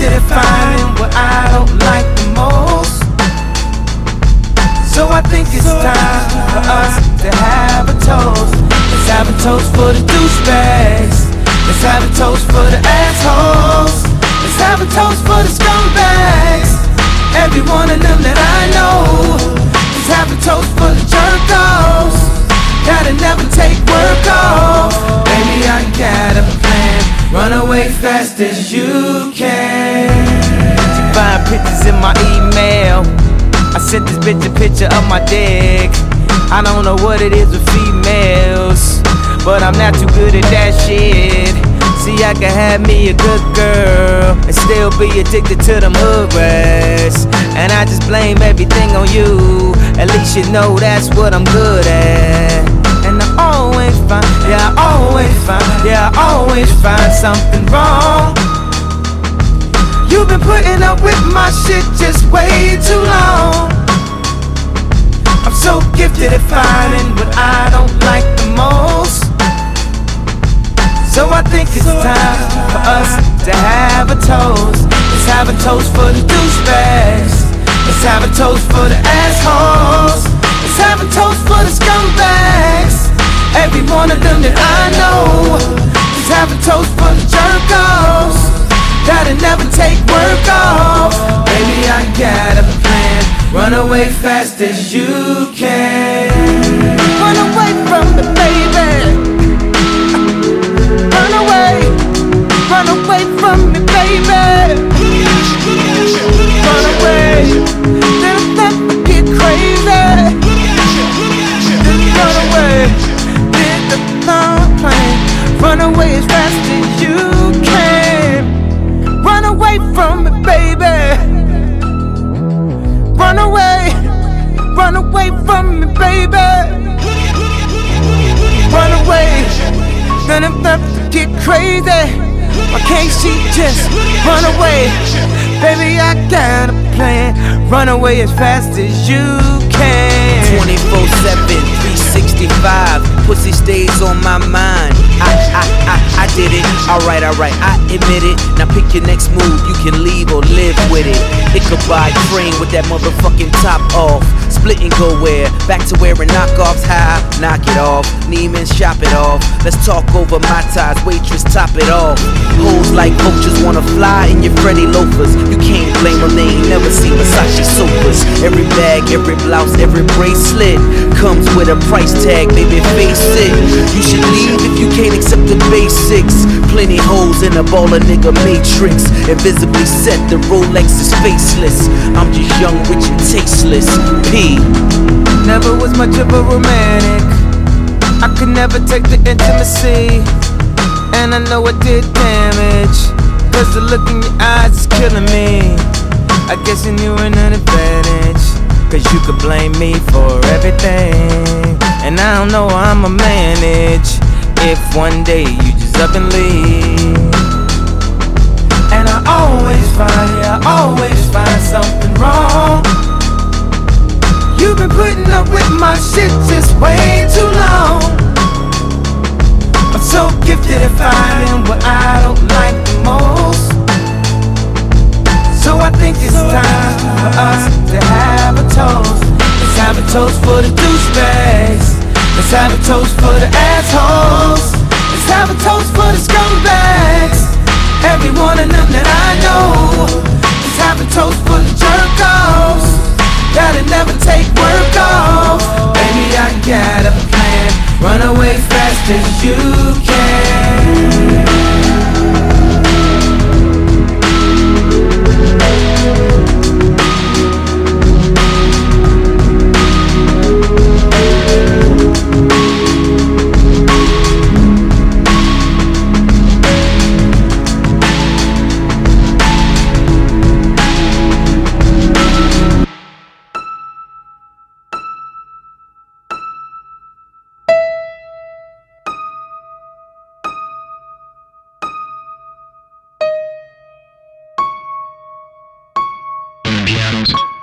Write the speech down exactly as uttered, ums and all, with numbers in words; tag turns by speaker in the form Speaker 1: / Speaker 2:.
Speaker 1: gifted at finding what I don't like the most. So I think it's time for us to have a toast. Let's have a toast for the douchebags. Let's have a toast for the assholes. Let's have a toast for the scumbags. Every one of them that I know. Let's have a toast for the jerk-offs. Gotta never take work off. Baby, I got a plan. Run away fast as you can. She find pictures in my email. I sent this bitch a picture of my dick. I don't know what it is with females, but I'm not too good at that shit. See, I can have me a good girl and still be addicted to them hood rats. And I just blame everything on you. At least you know that's what I'm good at. And I always find, yeah, I always find, yeah, I always find something wrong. You've been putting up with my shit just way too long. I'm so gifted at finding what I don't like the most. So I think it's time for us to have a toast. Let's have a toast for the douchebags. Let's have a toast for the assholes. Let's have a toast for the scumbags. Every one of them that I know. Let's have a toast for the jerk-offs. Gotta never take work off. Baby, I got a plan. Run away fast as you can. Run away from me, baby. Run away, run away from me, baby. Run away, then let me get crazy. Run away, did the long plan. Run away as fast as you can. Run away from me, baby. Run away, run away from me, baby. Run away, then I'm left to get crazy. Why can't she just run away? Baby, I got a plan. Run away as fast as you can.
Speaker 2: twenty-four seven, three sixty-five. Pussy stays on my mind. I, I, I, I did it. Alright, alright, I admit it. Now pick your next move. You can leave or live with it. Ichabod Crane with that motherfucking top off. Split and go where? Back to wearing knockoffs. High, knock it off. Neiman's, shop it off. Let's talk over my ties. Waitress, top it off. Hoes like vultures wanna fly in your Freddy loafers. You can't blame them, they ain't never seen Versace sofas. Every bag, every blouse, every bracelet comes with a price tag, baby, face it. You should leave if you can't accept the basics. Plenty holes in a baller nigga matrix. Invisibly set, the Rolex is faceless. I'm just young, rich and tasteless. P.
Speaker 1: Never was much of a romantic. I could never take the intimacy, and I know it did damage. Cause the look in your eyes is killing me. I guess you knew an advantage, cause you could blame me for everything. And I don't know how I'ma manage if one day you just up and leave. And I always find, yeah, I always find something wrong. You've been putting up with my shit just way too long. I'm so gifted at finding what I don't like the most. So I think it's time for us to have a toast. Let's have a toast for the douchebags. Let's have a toast for the assholes. Let's have a toast for the scumbags. Every one of them that I know. Let's have a toast for the jerk-offs. Gotta never take work off. Baby, I got a plan. Run away fast as you can.
Speaker 3: Pianos.